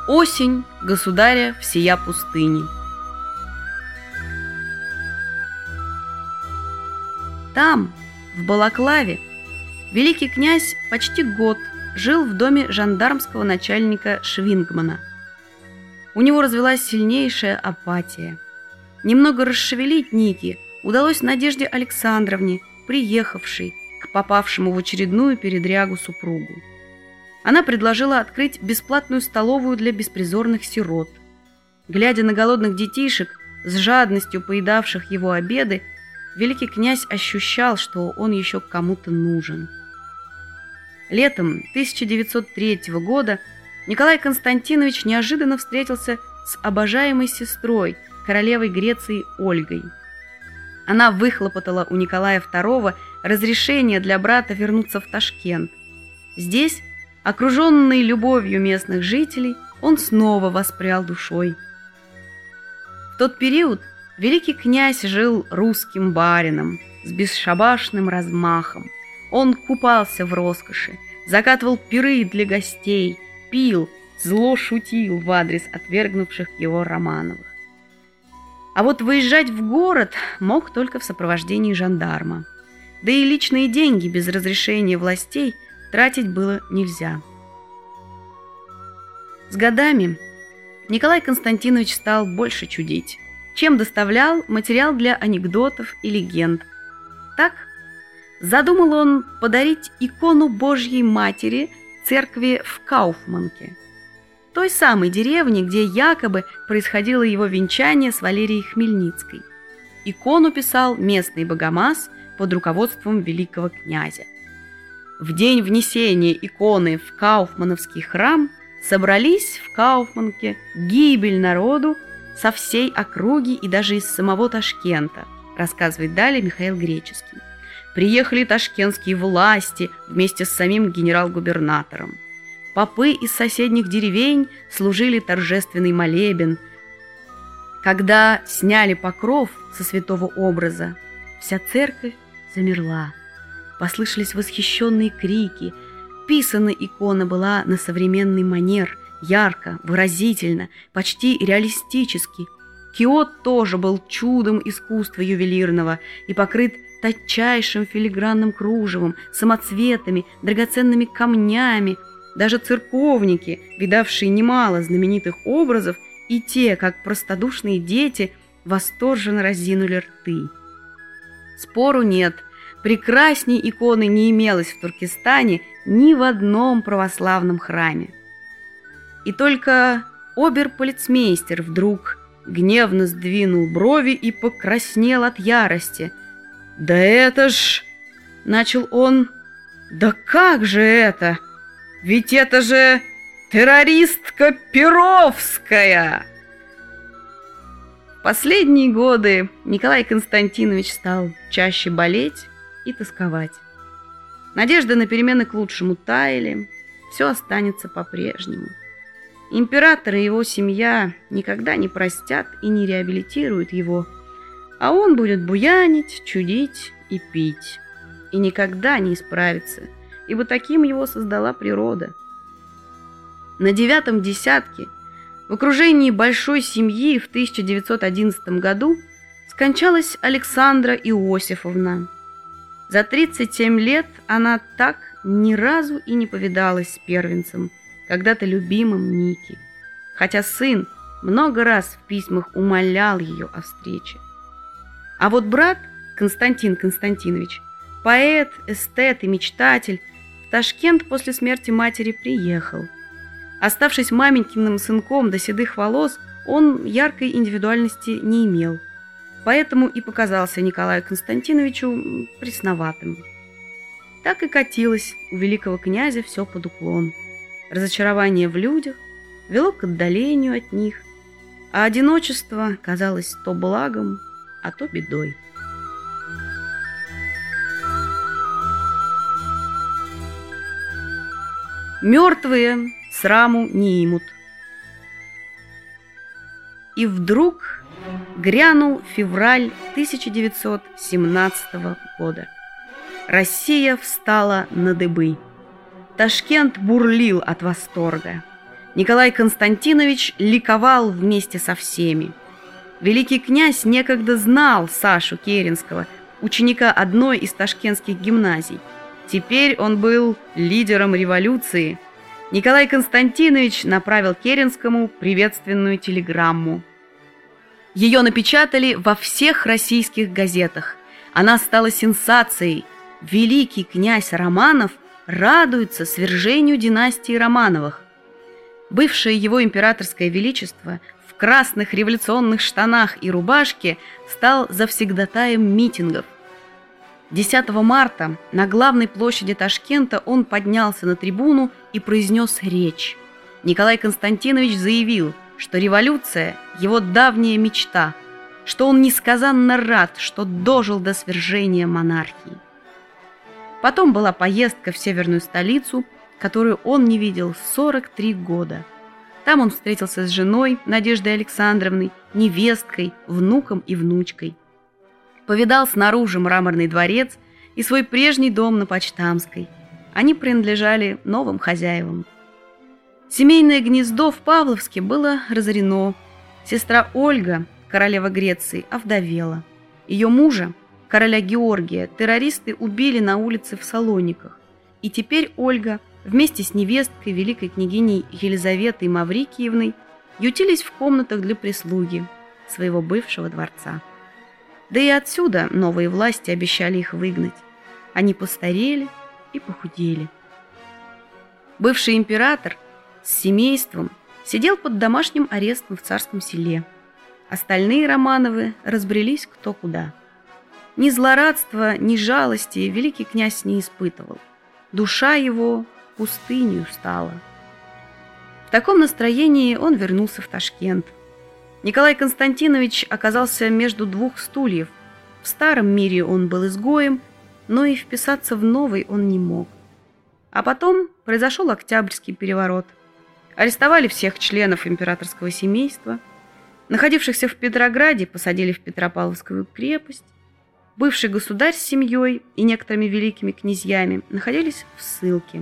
Осень государя всея пустыни. Там, в Балаклаве, великий князь почти год жил в доме жандармского начальника Швингмана. У него развилась сильнейшая апатия. Немного расшевелить нити удалось Надежде Александровне, приехавшей к попавшему в очередную передрягу супругу. Она предложила открыть бесплатную столовую для беспризорных сирот. Глядя на голодных детишек, с жадностью поедавших его обеды, великий князь ощущал, что он еще кому-то нужен. Летом 1903 года Николай Константинович неожиданно встретился с обожаемой сестрой, королевой Греции Ольгой. Она выхлопотала у Николая II разрешение для брата вернуться в Ташкент. Здесь, окруженный любовью местных жителей, он снова воспрял душой. В тот период великий князь жил русским барином с бесшабашным размахом. Он купался в роскоши, закатывал пиры для гостей, пил, зло шутил в адрес отвергнувших его Романовых. А вот выезжать в город мог только в сопровождении жандарма. Да и личные деньги без разрешения властей тратить было нельзя. С годами Николай Константинович стал больше чудить, чем доставлял материал для анекдотов и легенд. Так задумал он подарить икону Божьей Матери церкви в Кауфманке, той самой деревне, где якобы происходило его венчание с Валерией Хмельницкой. Икону писал местный богомаз под руководством великого князя. В день внесения иконы в Кауфмановский храм собрались в Кауфманке гибель народу со всей округи и даже из самого Ташкента, рассказывает далее Михаил Греческий. Приехали ташкентские власти вместе с самим генерал-губернатором. Попы из соседних деревень служили торжественный молебен. Когда сняли покров со святого образа, вся церковь замерла. Послышались восхищенные крики. Писана икона была на современный манер, ярко, выразительно, почти реалистически. Киот тоже был чудом искусства ювелирного и покрыт тончайшим филигранным кружевом, самоцветами, драгоценными камнями. Даже церковники, видавшие немало знаменитых образов, и те, как простодушные дети, восторженно разинули рты. Спору нет, прекрасней иконы не имелось в Туркестане ни в одном православном храме. И только обер-полицмейстер вдруг гневно сдвинул брови и покраснел от ярости. «Да это ж...» — начал он. «Да как же это? Ведь это же террористка Перовская!» В последние годы Николай Константинович стал чаще болеть и тосковать. Надежды на перемены к лучшему таяли, все останется по-прежнему. Император и его семья никогда не простят и не реабилитируют его, а он будет буянить, чудить и пить, и никогда не исправится, ибо таким его создала природа. На 9-м десятке в окружении большой семьи в 1911 году скончалась Александра Иосифовна. За 37 лет она так ни разу и не повидалась с первенцем, когда-то любимым Ники, хотя сын много раз в письмах умолял ее о встрече. А вот брат Константин Константинович, поэт, эстет и мечтатель, в Ташкент после смерти матери приехал. Оставшись маменькиным сынком до седых волос, он яркой индивидуальности не имел, поэтому и показался Николаю Константиновичу пресноватым. Так и катилось у великого князя все под уклон. Разочарование в людях вело к отдалению от них, а одиночество казалось то благом, а то бедой. Мертвые сраму не имут. И вдруг грянул февраль 1917 года. Россия встала на дыбы. Ташкент бурлил от восторга. Николай Константинович ликовал вместе со всеми. Великий князь некогда знал Сашу Керенского, ученика одной из ташкентских гимназий. Теперь он был лидером революции. Николай Константинович направил Керенскому приветственную телеграмму. Ее напечатали во всех российских газетах. Она стала сенсацией. Великий князь Романов радуется свержению династии Романовых. Бывшее его императорское величество в красных революционных штанах и рубашке стал завсегдатаем митингов. 10 марта на главной площади Ташкента он поднялся на трибуну и произнес речь. Николай Константинович заявил, что революция – его давняя мечта, что он несказанно рад, что дожил до свержения монархии. Потом была поездка в северную столицу, которую он не видел 43 года. Там он встретился с женой Надеждой Александровной, невесткой, внуком и внучкой. Повидал снаружи Мраморный дворец и свой прежний дом на Почтамской. Они принадлежали новым хозяевам. Семейное гнездо в Павловске было разорено. Сестра Ольга, королева Греции, овдовела. Ее мужа, короля Георгия, террористы убили на улице в Салониках. И теперь Ольга вместе с невесткой, великой княгиней Елизаветой Маврикиевной, ютились в комнатах для прислуги своего бывшего дворца. Да и отсюда новые власти обещали их выгнать. Они постарели и похудели. Бывший император с семейством сидел под домашним арестом в Царском Селе. Остальные Романовы разбрелись кто куда. Ни злорадства, ни жалости великий князь не испытывал. Душа его пустынью стала. В таком настроении он вернулся в Ташкент. Николай Константинович оказался между двух стульев. В старом мире он был изгоем, но и вписаться в новый он не мог. А потом произошел Октябрьский переворот. Арестовали всех членов императорского семейства. Находившихся в Петрограде посадили в Петропавловскую крепость. Бывший государь с семьей и некоторыми великими князьями находились в ссылке.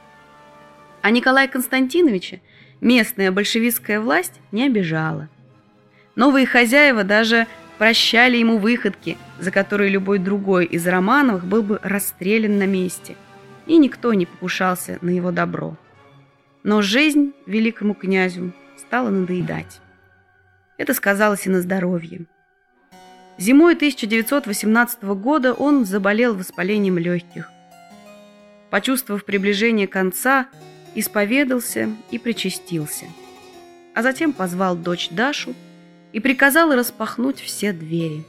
А Николая Константиновича местная большевистская власть не обижала. Новые хозяева даже прощали ему выходки, за которые любой другой из Романовых был бы расстрелян на месте, и никто не покушался на его добро. Но жизнь великому князю стала надоедать. Это сказалось и на здоровье. Зимой 1918 года он заболел воспалением легких. Почувствовав приближение конца, исповедался и причастился, а затем позвал дочь Дашу и приказал распахнуть все двери.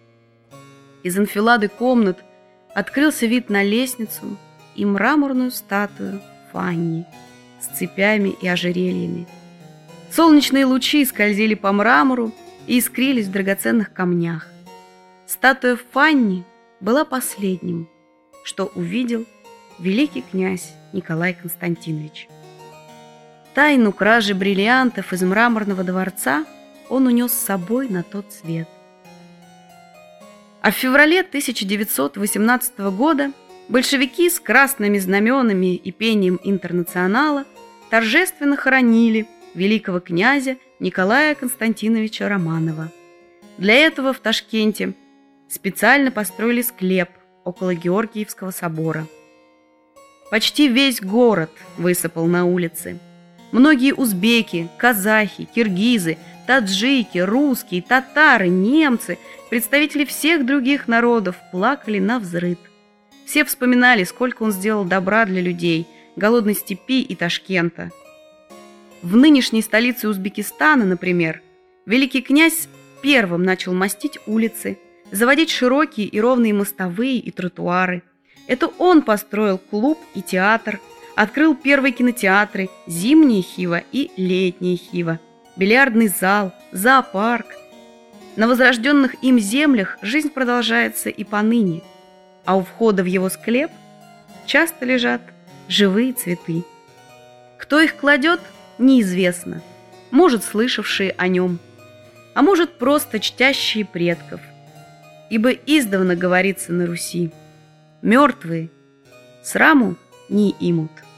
Из анфилады комнат открылся вид на лестницу и мраморную статую Фанни с цепями и ожерельями. Солнечные лучи скользили по мрамору и искрились в драгоценных камнях. Статуя Фанни была последним, что увидел великий князь Николай Константинович. Тайну кражи бриллиантов из Мраморного дворца он унес с собой на тот свет. А в феврале 1918 года большевики с красными знаменами и пением интернационала торжественно хоронили великого князя Николая Константиновича Романова. Для этого в Ташкенте специально построили склеп около Георгиевского собора. Почти весь город высыпал на улицы. Многие узбеки, казахи, киргизы, таджики, русские, татары, немцы, представители всех других народов плакали навзрыд. Все вспоминали, сколько он сделал добра для людей, голодной степи и Ташкента. В нынешней столице Узбекистана, например, великий князь первым начал мостить улицы, заводить широкие и ровные мостовые и тротуары. Это он построил клуб и театр, открыл первые кинотеатры «Зимняя Хива» и «Летняя Хива», бильярдный зал, зоопарк. На возрожденных им землях жизнь продолжается и поныне, а у входа в его склеп часто лежат живые цветы. Кто их кладет, неизвестно, может, слышавшие о нем, а может, просто чтящие предков. Ибо издавна говорится на Руси: мертвые сраму не имут.